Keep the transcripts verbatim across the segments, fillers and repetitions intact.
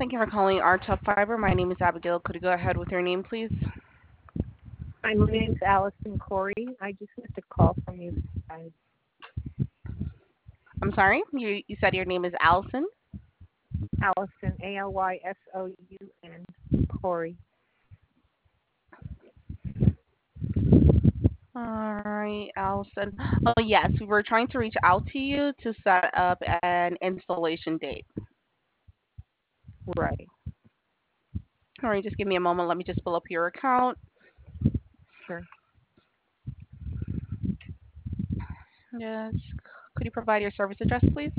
Thank you for calling our Top Fiber. My name is Abigail. Could you go ahead with your name, please? Hi, my name's Allison Corey. I just missed a call from you guys. I'm sorry, you, you said your name is Allison? Allison, A L Y S O U N, Corey. All right, Allison. Oh, yes, we were trying to reach out to you to set up an installation date. Right. All right, just give me a moment. Let me just pull up your account. Sure. Yes. Could you provide your service address, please?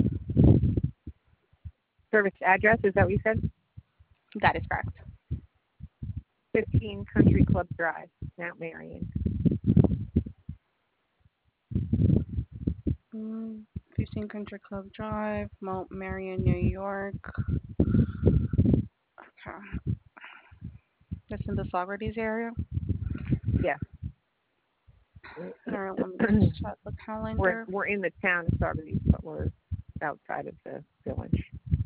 Service address, is that what you said? That is correct. fifteen Country Club Drive, Mount Marion. Mm, fifteen Country Club Drive, Mount Marion, New York. Okay. That's in the Socrates area. Yes. All right, let me just check the we're calendar. we're in the town of Saugerties, but we're outside of the village.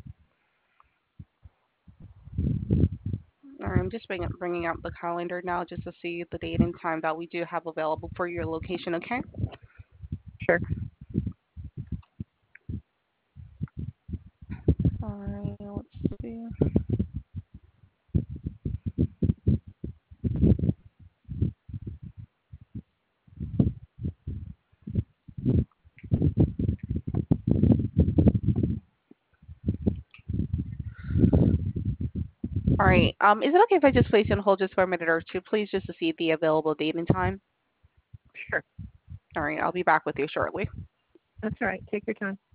All right, I'm just bring, bringing up the calendar now just to see the date and time that we do have available for your location, okay? Sure. All right, let's see. All right, um, is it okay if I just place you on hold just for a minute or two, please, just to see the available date and time? Sure. All right, I'll be back with you shortly. That's all right. Take your time.